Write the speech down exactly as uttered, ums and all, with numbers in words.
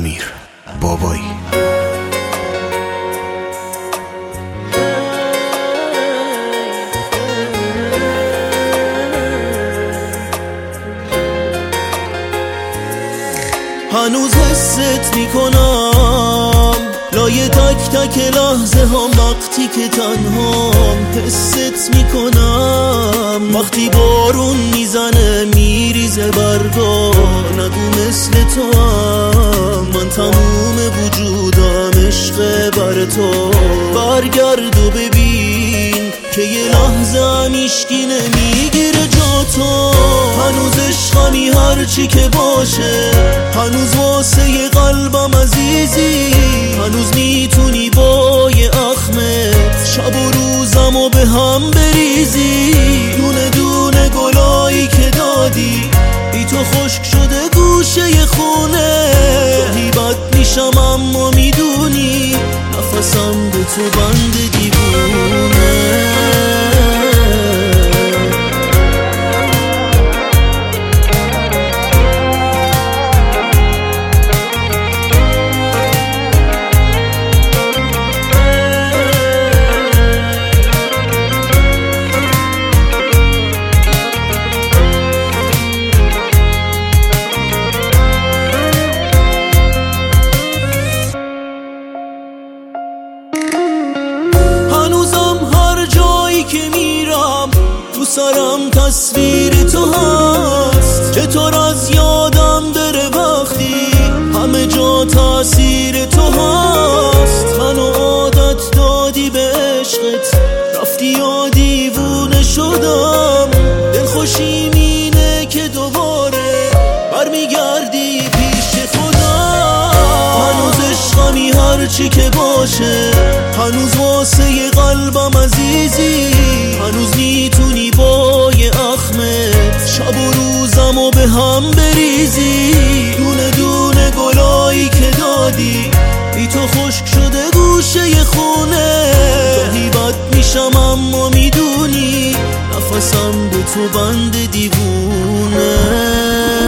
امیر بابایی. هنوز حست میکنم لای تک تک لحظه هم وقتی که تنهام، حست میکنم وقتی بارون میزنه میریزه برگا، نگو مثل تو هم من تموم وجودم عشق بر تو. برگرد و ببین که یه لحظه هم هیچکی نمیگیره جا تو. هنوز عشقمی هرچی که باشه، هنوز واسه ی قلبم عزیزی، هنوز میتونی با یه اخمت شب و روزم و به هم بریزی. دونه دونه گلایی که دادی بی تو خشک شده گوشه ی خونه. گاهی بد میشم اما میدونی نفسم به تو بند دیوونه. که میرم تو سرم تصویر تو هست، چطور از یادم بره وقتی همه جا تاثیر تو هست. منو عادت دادی به عشقت، رفتی یا دیوونه شدم. دلخوشیم اینه که دوباره برمیگردی پیش خودم. هنوز عشقمی هرچی که باشه، هنوز واسه ی قلبم عزیزی، هنوز میتونی با یه اخمت شب و روزم و به هم بریزی. دونه دونه گلایی که دادی بی تو خشک شده گوشه ی خونه. گاهی بد میشم اما میدونی نفسم به تو بند دیوونه.